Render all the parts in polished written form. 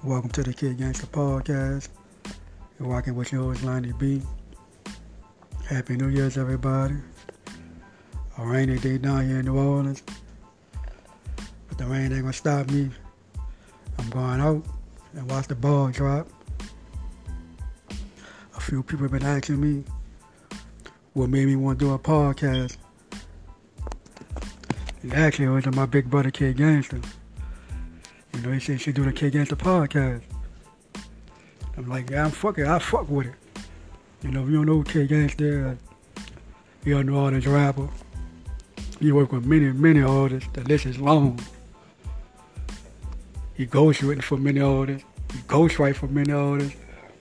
Welcome to the Kid Gangster Podcast. You're rocking with your host, Lonnie B. Happy New Year's, everybody. A rainy day down here in New Orleans. But the rain ain't gonna stop me. I'm going out and watch the ball drop. A few people have been asking me what made me want to do a podcast. And actually, it was my big brother, Kid Gangster. You know, he said he should do the Kid Gangster Podcast. I'm like, yeah, I fuck with it. You know, if you don't know who Kid Gangster is, you're a New Orleans rapper. He work with many artists. The list is long. He ghostwritten for many artists. He ghostwrite for many artists.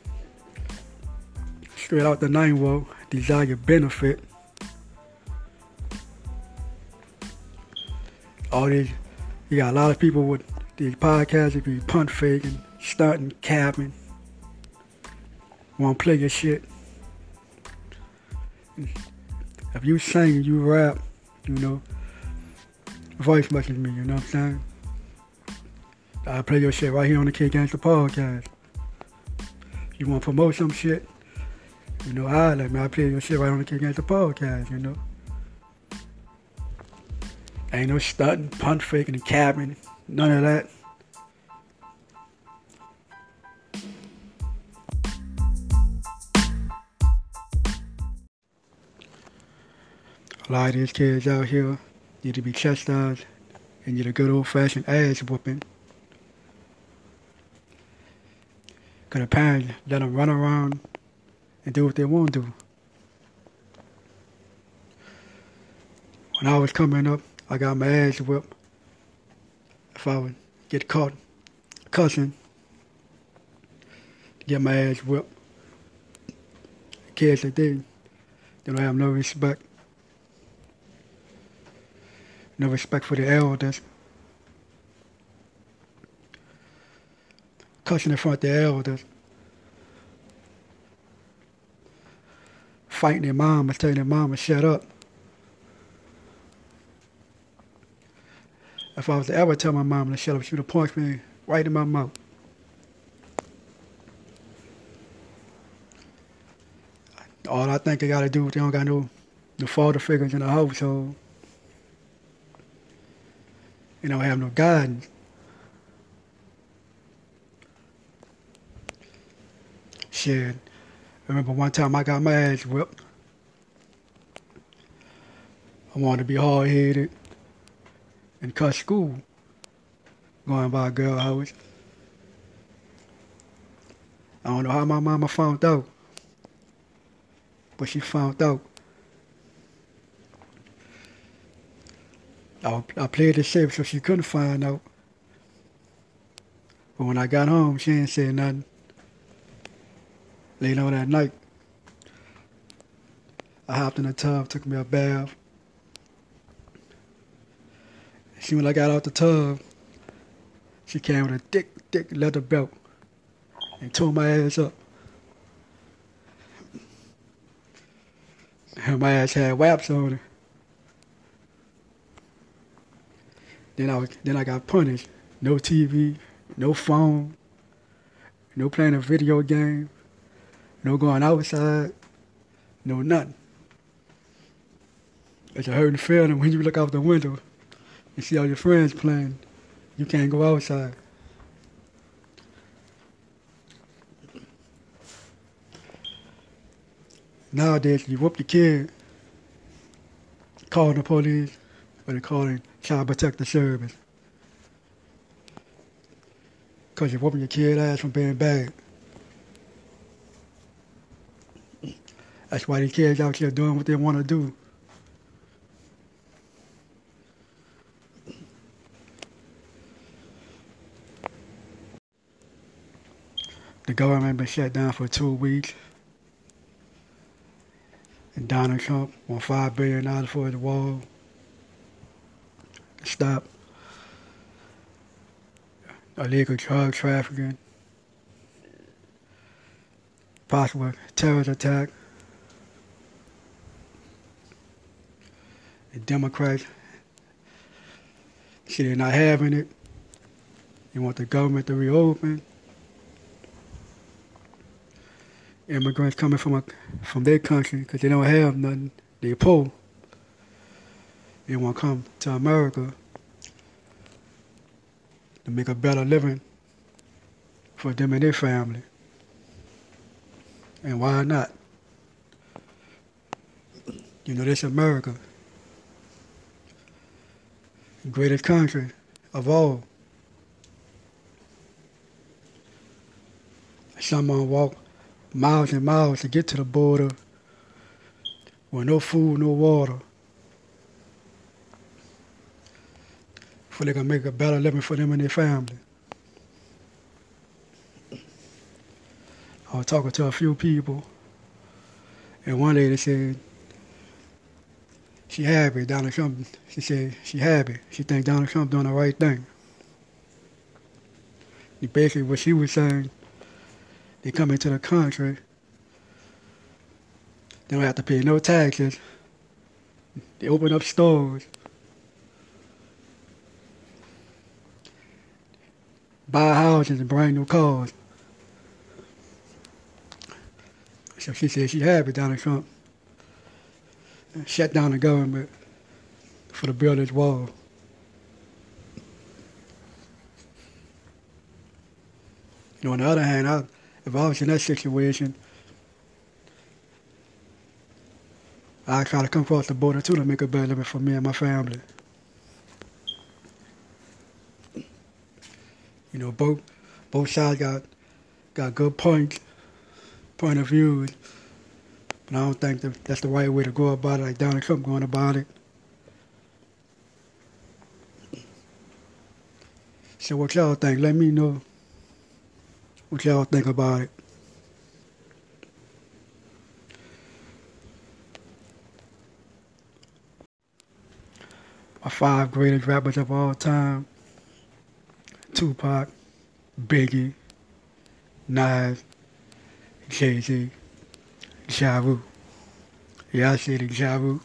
Straight out the 9-World, Desire Benefit. All these, you got a lot of people with these podcasts that be punt faking, stunting, capping, won't play your shit. If you sing, you rap, you know, voice message me, you know what I'm saying? I play your shit right here on the Kid Gangster Podcast. You want to promote some shit, you know, I play your shit right on the Kid Gangster Podcast, you know. Ain't no stunting, punt faking, and capping, none of that. A lot of these kids out here need to be chastised and get a good old-fashioned ass whooping. Because the parents let them run around and do what they want to do. When I was coming up, I got my ass whipped. If I would get caught cussing, get my ass whipped. Kids today, they don't have no respect. No respect for the elders. Cussing in front of the elders. Fighting their mama, telling their mama shut up. If I was to ever tell my mama to shut up, she would have punched me right in my mouth. All I think they gotta do, they don't got no father figures in the household. They don't have no guidance. Shit. I remember one time I got my ass whipped. I wanted to be hard-headed and cut school. Going by a girl house. I don't know how my mama found out. But she found out. I played it safe so she couldn't find out. But when I got home, she ain't said nothing. Later on that night, I hopped in the tub, took me a bath. She, when I got out the tub, she came with a thick leather belt and tore my ass up. And my ass had waps on it. Then I got punished. No TV, no phone, no playing a video game, no going outside, no nothing. It's a hurting feeling when you look out the window and see all your friends playing. You can't go outside. Nowadays, you whoop your kid, call the police, or they call it Child Protective Service. Because you're whooping your kid ass from being bad. That's why these kids out here doing what they want to do. The government been shut down for 2 weeks. And Donald Trump won $5 billion for his wall to stop illegal drug trafficking, possible terrorist attack. The Democrats, see, they're not having it. They want the government to reopen. immigrants coming from their country because they don't have nothing. They're poor. They want to come to America to make a better living for them and their family. And why not? You know, this America, the greatest country of all. Someone walk miles and miles to get to the border with no food, no water, so they can make a better living for them and their family. I was talking to a few people, and one lady said she happy. Donald Trump, she said she happy. She think Donald Trump doing the right thing. Basically, what she was saying, they come into the country, they don't have to pay no taxes. They open up stores, buy houses and brand new cars. So she said she happy Donald Trump shut down the government for to build this wall. You know, on the other hand, if I was in that situation, I'd try to come across the border too to make a better living for me and my family. You know, both sides got good point of views, but I don't think that's the right way to go about it, like Donald Trump going about it. So what y'all think? Let me know what y'all think about it. My 5 greatest rappers of all time: Tupac, Biggie, Nas, Jay-Z, Ja Rule. Yeah, I said it, Ja Rule.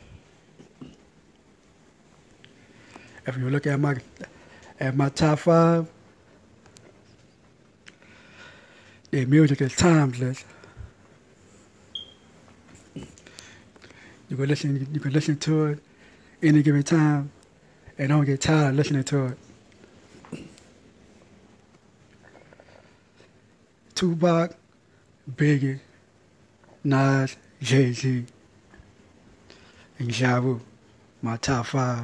If you look at my top 5, their music is timeless. You can listen to it any given time and don't get tired of listening to it. Tupac, Biggie, Nas, Jay-Z, and Ja Rule, my top 5.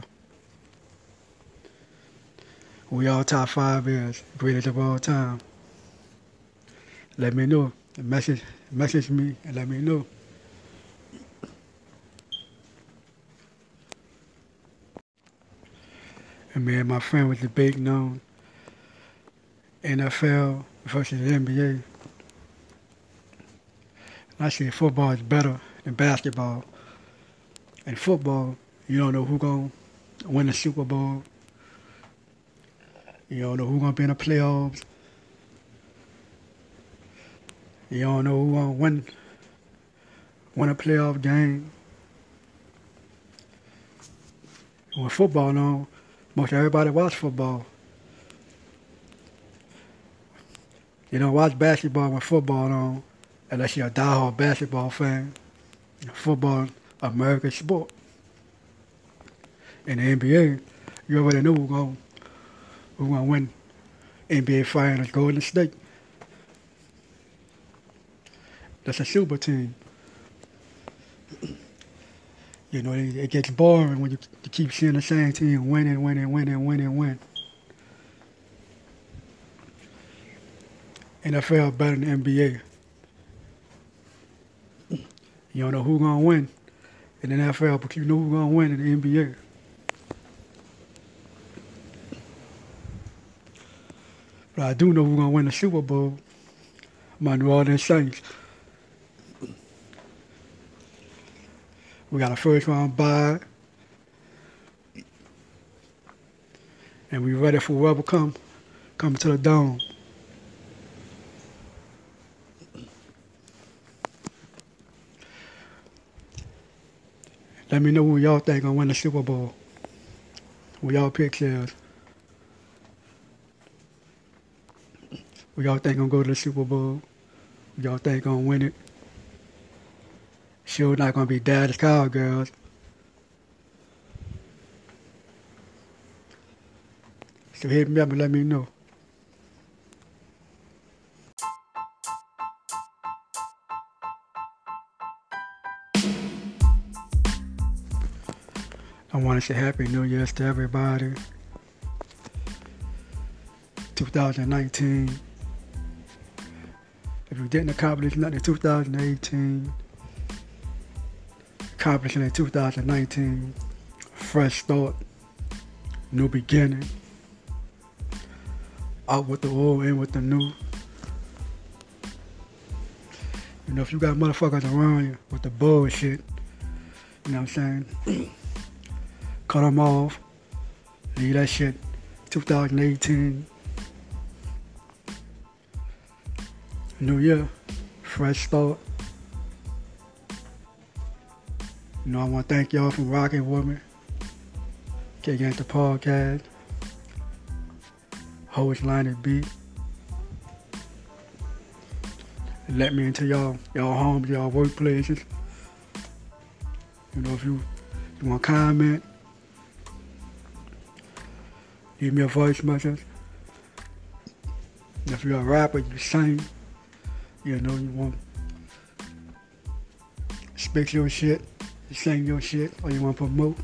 Who y'all top 5 is greatest of all time? Let me know. Message me and let me know. And me and my friend was debating on NFL versus NBA. And I said football is better than basketball. In football, you don't know who's going to win the Super Bowl. You don't know who's going to be in the playoffs. You don't know who's going to win a playoff game. With football, no. Most everybody watch football. You don't watch basketball with football on unless you're a diehard basketball fan. Football, American sport. In the NBA, you already know who's going to win NBA Finals, Golden State. That's a super team. You know, it gets boring when you keep seeing the same team win. NFL better than NBA. You don't know who's going to win in the NFL, but you know who's going to win in the NBA. But I do know who's going to win the Super Bowl. My New Orleans Saints. We got a first round bye. And we ready for whoever come to the Dome. Let me know who y'all think gonna win the Super Bowl. Who y'all pick is. Who y'all think gonna go to the Super Bowl. Y'all think gonna win it? Sure not gonna be Dallas Cowgirls. So hit me up and let me know. I want to say Happy New Year's to everybody. 2019. If you didn't accomplish nothing in 2018, accomplishing in 2019. Fresh start, new beginning. Out with the old, in with the new. You know, if you got motherfuckers around you with the bullshit, you know what I'm saying? Cut them off. Leave that shit 2018. New year, fresh start. You know, I want to thank y'all for rocking with me. K Gangsta Podcast. Host Line and Beat. Let me into y'all homes, y'all workplaces. You know, if you want to comment, leave me a voice message. If you're a rapper, you sing, you know, you want to speak your shit, you sing your shit, or you want to promote,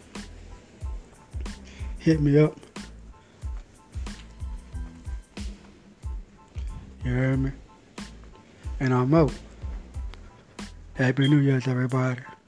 hit me up. You heard me? And I'm out. Happy New Year's, everybody.